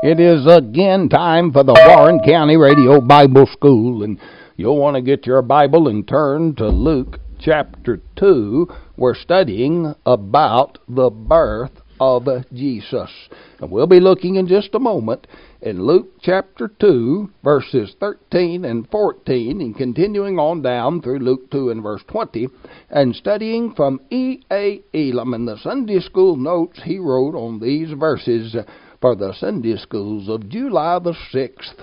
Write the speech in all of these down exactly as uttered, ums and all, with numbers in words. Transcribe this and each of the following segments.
It is again time for the Warren County Radio Bible School, and you'll want to get your Bible and turn to Luke chapter two. We're studying about the birth of Jesus. And we'll be looking in just a moment in Luke chapter two, verses thirteen and fourteen, and continuing on down through Luke two and verse twenty, and studying from E A. Elam and the Sunday school notes he wrote on these verses for the Sunday schools of July the sixth,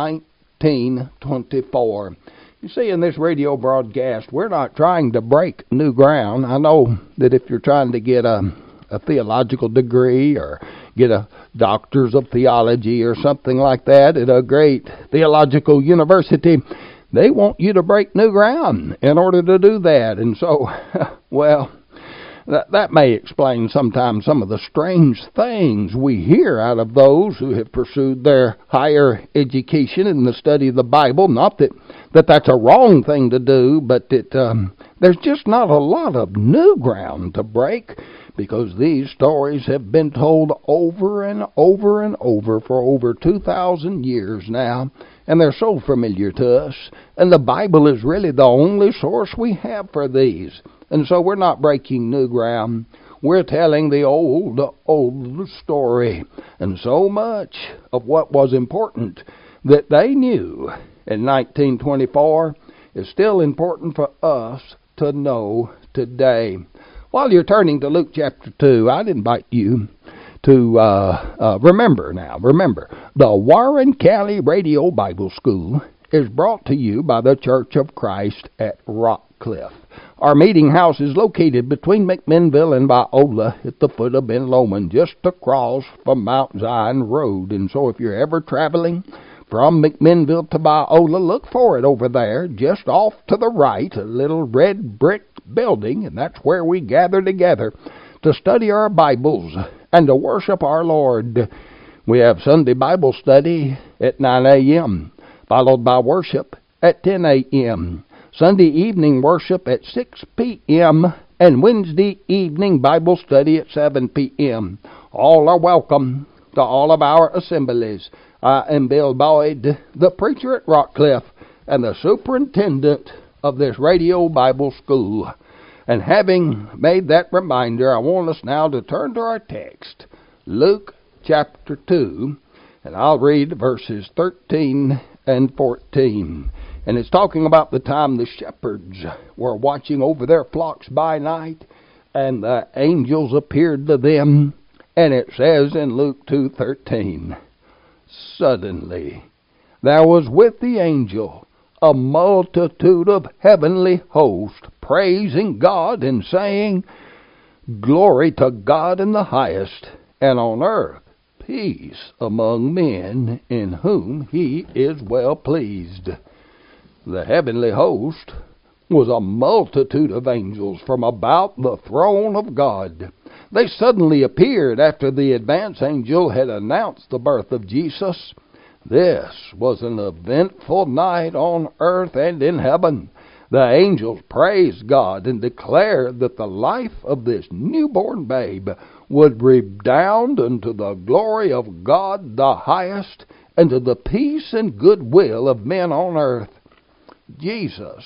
nineteen twenty-four. You see, in this radio broadcast, we're not trying to break new ground. I know that if you're trying to get a, a theological degree or get a doctor's of theology or something like that at a great theological university, they want you to break new ground in order to do that. And so, well, that, that may explain sometimes some of the strange things we hear out of those who have pursued their higher education in the study of the Bible. Not that, that that's a wrong thing to do, but it, um, there's just not a lot of new ground to break, because these stories have been told over and over and over for over two thousand years now, and they're so familiar to us, and the Bible is really the only source we have for these. And so we're not breaking new ground. We're telling the old, old story. And so much of what was important that they knew in nineteen twenty-four is still important for us to know today. While you're turning to Luke chapter two, I'd invite you to uh, uh, remember now, remember, the Warren County Radio Bible School is brought to you by the Church of Christ at Rockcliffe. Our meeting house is located between McMinnville and Viola at the foot of Ben Lomond, just across from Mount Zion Road. And so if you're ever traveling from McMinnville to Viola, look for it over there, just off to the right, a little red brick building, and that's where we gather together to study our Bibles and to worship our Lord. We have Sunday Bible study at nine a.m., followed by worship at ten a.m., Sunday evening worship at six p.m., and Wednesday evening Bible study at seven p.m. All are welcome to all of our assemblies. I am Bill Boyd, the preacher at Rockcliffe and the superintendent of this radio Bible school. And having made that reminder, I want us now to turn to our text, Luke chapter two, and I'll read verses thirteen and fourteen. And it's talking about the time the shepherds were watching over their flocks by night, and the angels appeared to them. And it says in Luke two thirteen, suddenly there was with the angel a multitude of heavenly hosts, praising God and saying, Glory to God in the highest, and on earth peace among men in whom he is well pleased. The heavenly host was a multitude of angels from about the throne of God. They suddenly appeared after the advance angel had announced the birth of Jesus. This was an eventful night on earth and in heaven. The angels praised God and declared that the life of this newborn babe would redound unto the glory of God the highest, and to the peace and goodwill of men on earth. Jesus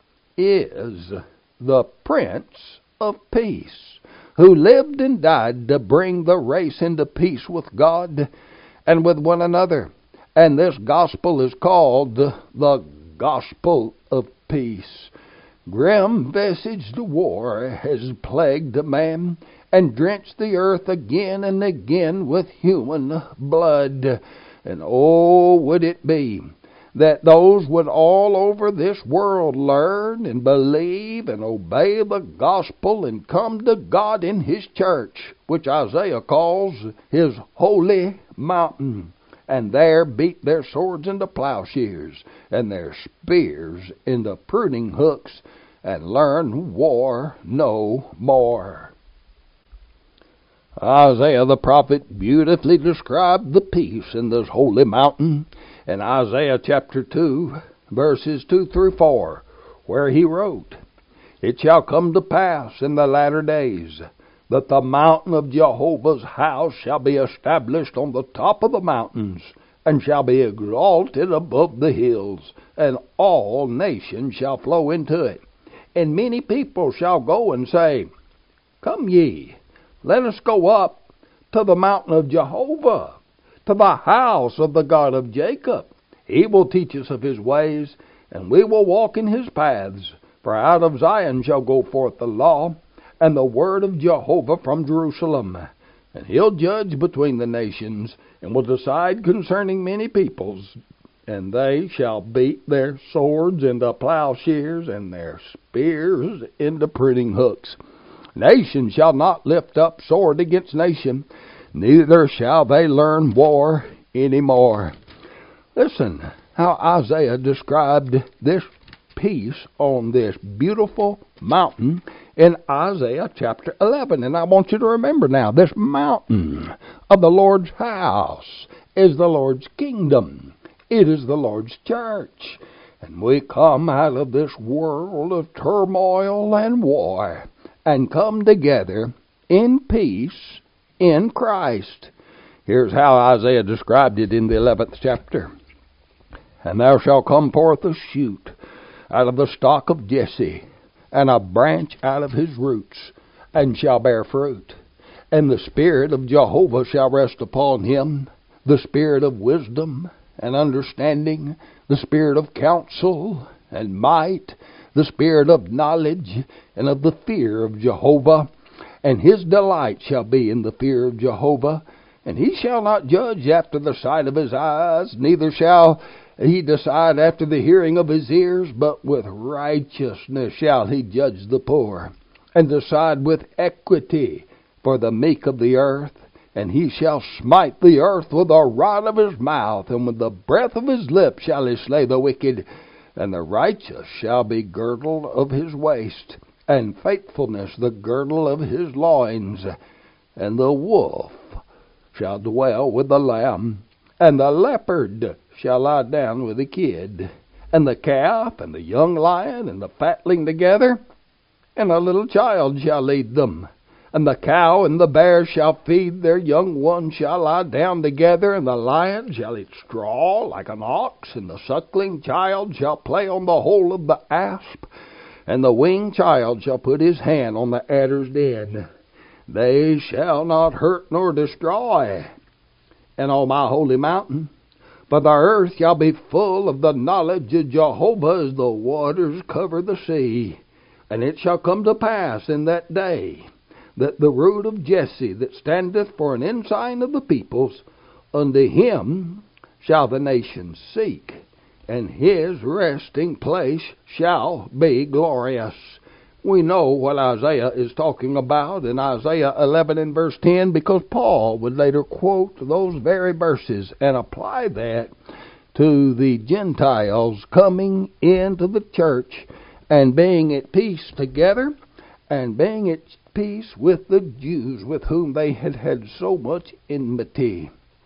is the Prince of Peace, who lived and died to bring the race into peace with God and with one another. And this gospel is called the Gospel of Peace. Grim-visaged war has plagued man and drenched the earth again and again with human blood. And oh, would it be that those would all over this world learn and believe and obey the gospel and come to God in his church, which Isaiah calls his holy mountain, and there beat their swords into plowshares and their spears into pruning hooks, and learn war no more. Isaiah the prophet beautifully described the peace in this holy mountain in Isaiah chapter two, verses two through four, where he wrote, It shall come to pass in the latter days that the mountain of Jehovah's house shall be established on the top of the mountains, and shall be exalted above the hills, and all nations shall flow into it. And many people shall go and say, Come ye, let us go up to the mountain of Jehovah, to the house of the God of Jacob. He will teach us of his ways, and we will walk in his paths. For out of Zion shall go forth the law, and the word of Jehovah from Jerusalem. And he'll judge between the nations, and will decide concerning many peoples. And they shall beat their swords into plowshares, and their spears into pruning hooks. Nation shall not lift up sword against nation, neither shall they learn war any more. Listen how Isaiah described this peace on this beautiful mountain in Isaiah chapter eleven. And I want you to remember now, this mountain of the Lord's house is the Lord's kingdom. It is the Lord's church. And we come out of this world of turmoil and war and come together in peace in Christ. Here's how Isaiah described it in the eleventh chapter. And there shall come forth a shoot out of the stock of Jesse, and a branch out of his roots, and shall bear fruit. And the Spirit of Jehovah shall rest upon him, the Spirit of wisdom and understanding, the Spirit of counsel and might, the Spirit of knowledge and of the fear of Jehovah. And his delight shall be in the fear of Jehovah. And he shall not judge after the sight of his eyes, neither shall he decide after the hearing of his ears, but with righteousness shall he judge the poor, and decide with equity for the meek of the earth. And he shall smite the earth with the rod of his mouth, and with the breath of his lips shall he slay the wicked. And the righteous shall be girdled of his waist, and faithfulness the girdle of his loins. And the wolf shall dwell with the lamb, and the leopard shall lie down with the kid, and the calf and the young lion and the fatling together, and a little child shall lead them. And the cow and the bear shall feed, their young ones shall lie down together, and the lion shall eat straw like an ox, and the suckling child shall play on the hole of the asp, and the weaned child shall put his hand on the adder's den. They shall not hurt nor destroy, and on my holy mountain. But the earth shall be full of the knowledge of Jehovah as the waters cover the sea. And it shall come to pass in that day that the root of Jesse that standeth for an ensign of the peoples, unto him shall the nations seek, and his resting place shall be glorious. We know what Isaiah is talking about in Isaiah eleven and verse ten, because Paul would later quote those very verses and apply that to the Gentiles coming into the church and being at peace together, and being at peace with the Jews with whom they had had so much enmity.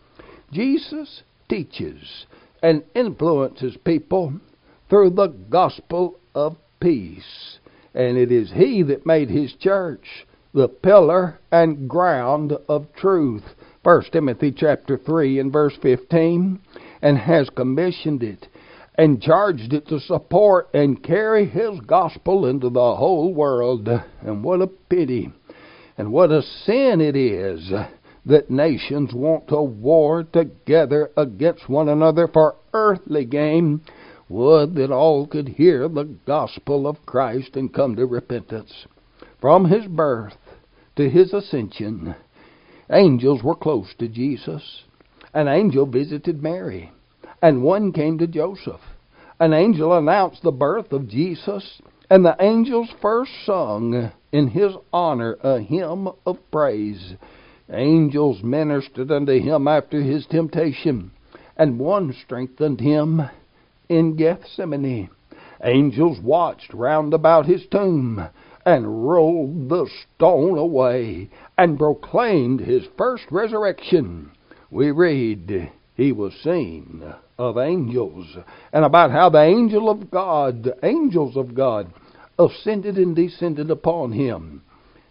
Jesus teaches and influences people through the gospel of peace. And it is he that made his church the pillar and ground of truth. First Timothy chapter three and verse fifteen. And has commissioned it and charged it to support and carry his gospel into the whole world. And what a pity and what a sin it is that nations want to war together against one another for earthly gain. Would that all could hear the gospel of Christ and come to repentance. From his birth to his ascension, angels were close to Jesus. An angel visited Mary, and one came to Joseph. An angel announced the birth of Jesus, and the angels first sung in his honor a hymn of praise. Angels ministered unto him after his temptation, and one strengthened him in Gethsemane. Angels watched round about his tomb, and rolled the stone away, and proclaimed his first resurrection. We read, he was seen of angels, and about how the angel of God, the angels of God, ascended and descended upon him.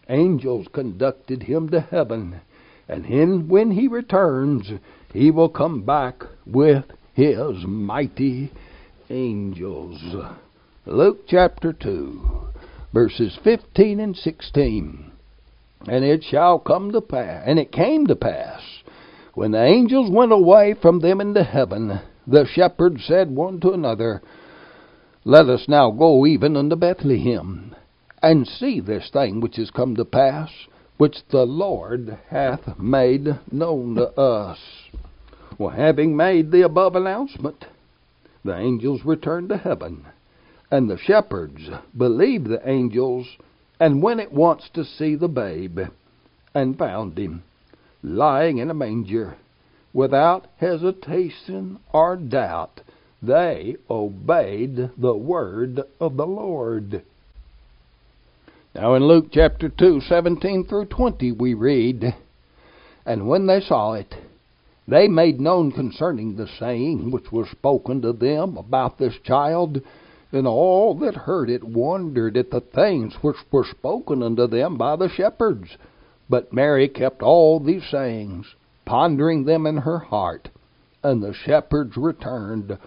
angels conducted him to heaven, and him, when he returns, he will come back with his mighty angels. Luke chapter two, verses fifteen and sixteen. And it shall come to pass, and it came to pass, when the angels went away from them into heaven, the shepherds said one to another, Let us now go even unto Bethlehem, and see this thing which is come to pass, which the Lord hath made known to us. Well, having made the above announcement, the angels returned to heaven, and the shepherds believed the angels, and went at once to see the babe, and found him lying in a manger. Without hesitation or doubt, they obeyed the word of the Lord. Now in Luke chapter two, seventeen through twenty, we read, And when they saw it, they made known concerning the saying which was spoken to them about this child. And all that heard it wondered at the things which were spoken unto them by the shepherds. But Mary kept all these sayings, pondering them in her heart. And the shepherds returned,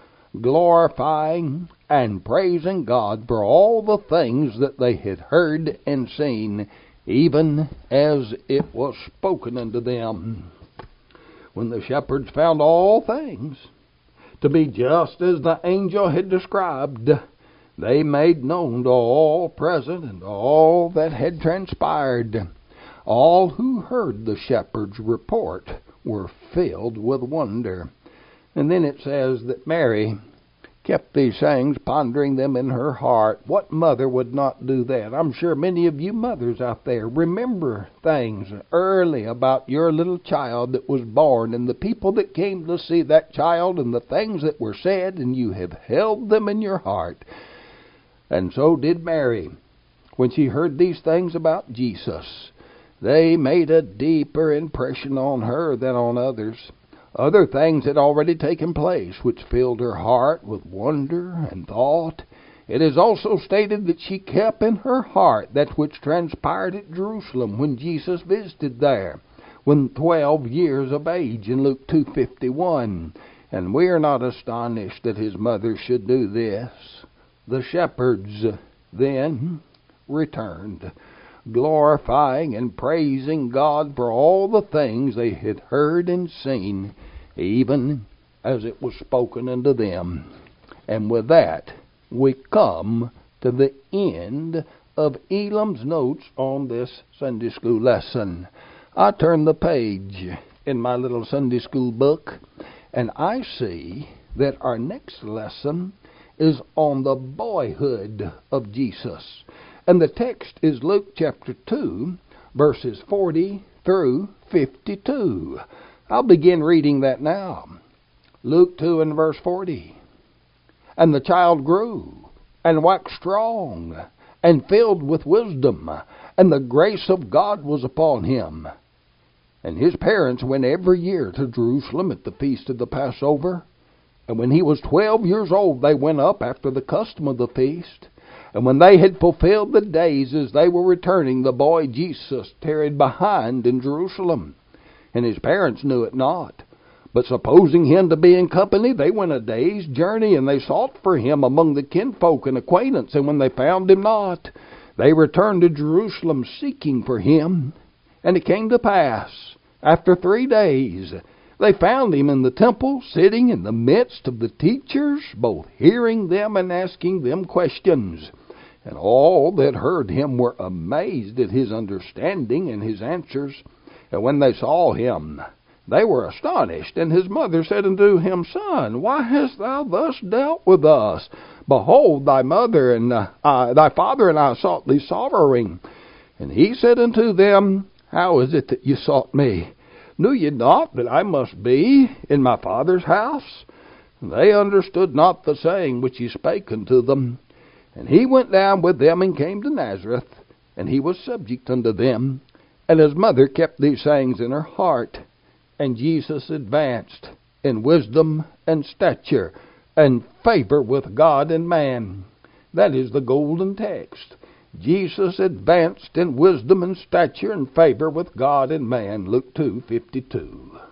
glorifying and praising God for all the things that they had heard and seen, even as it was spoken unto them. When the shepherds found all things to be just as the angel had described, they made known to all present and all that had transpired. All who heard the shepherds' report were filled with wonder. And then it says that Mary kept these sayings, pondering them in her heart. What mother would not do that? I'm sure many of you mothers out there remember things early about your little child that was born, and the people that came to see that child, and the things that were said, and you have held them in your heart. And so did Mary. When she heard these things about Jesus, they made a deeper impression on her than on others. Other things had already taken place, which filled her heart with wonder and thought. It is also stated that she kept in her heart that which transpired at Jerusalem when Jesus visited there, when twelve years of age, in Luke two fifty-one. And we are not astonished that his mother should do this. The shepherds then returned, glorifying and praising God for all the things they had heard and seen, even as it was spoken unto them. And with that, we come to the end of Elam's notes on this Sunday school lesson. I turn the page in my little Sunday school book, and I see that our next lesson is on the boyhood of Jesus. And the text is Luke chapter two, verses forty through fifty-two. I'll begin reading that now. Luke two and verse forty. And the child grew, and waxed strong, and filled with wisdom, and the grace of God was upon him. And his parents went every year to Jerusalem at the feast of the Passover. And when he was twelve years old, they went up after the custom of the feast. And when they had fulfilled the days as they were returning, the boy Jesus tarried behind in Jerusalem. And his parents knew it not. But supposing him to be in company, they went a day's journey, and they sought for him among the kinfolk and acquaintance. And when they found him not, they returned to Jerusalem seeking for him. And it came to pass, after three days, they found him in the temple, sitting in the midst of the teachers, both hearing them and asking them questions. And all that heard him were amazed at his understanding and his answers. And when they saw him, they were astonished. And his mother said unto him, Son, why hast thou thus dealt with us? Behold, thy mother and uh, uh, thy father and I sought thee sorrowing. And he said unto them, How is it that you sought me? Knew ye not that I must be in my Father's house? And they understood not the saying which he spake unto them. And he went down with them and came to Nazareth, and he was subject unto them. And his mother kept these sayings in her heart. And Jesus advanced in wisdom and stature and favor with God and man. That is the golden text. Jesus advanced in wisdom and stature and favor with God and man. Luke two fifty-two.